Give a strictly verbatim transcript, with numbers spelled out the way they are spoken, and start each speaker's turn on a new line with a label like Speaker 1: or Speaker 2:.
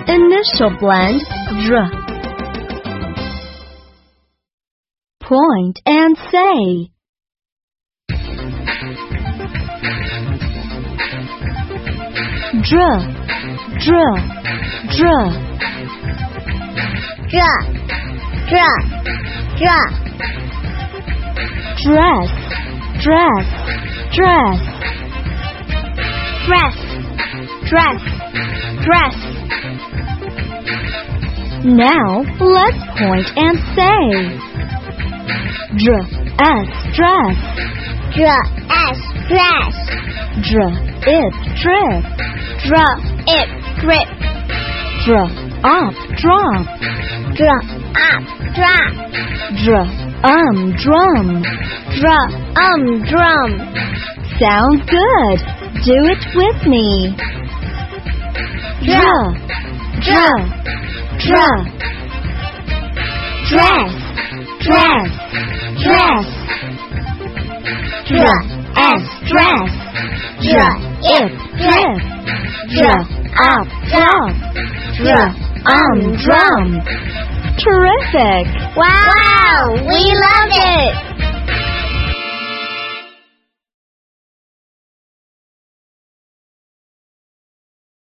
Speaker 1: Initial blend, dr. Point and say. Dr, dr, dr.
Speaker 2: Dr, dr, dr.
Speaker 1: Dress, dress, dress.
Speaker 2: Dress, dress, dress.
Speaker 1: Now let's point and say. Dress, dress.
Speaker 2: Dress, dress.
Speaker 1: Dr, it, drip.
Speaker 2: Dr, it, drip.
Speaker 1: Dr, up, drop.
Speaker 2: Dr, up, drop.
Speaker 1: Dr, um, drum.
Speaker 2: Dr, um, drum.
Speaker 1: Sounds good. Do it with me. Dr, dr, dr.
Speaker 2: Dress, dress, dress.
Speaker 1: Dress, dress.
Speaker 2: Dr,
Speaker 1: it, drip. Dr, up, drop. Dr, um, drum. Terrific!
Speaker 2: Wow, we love it!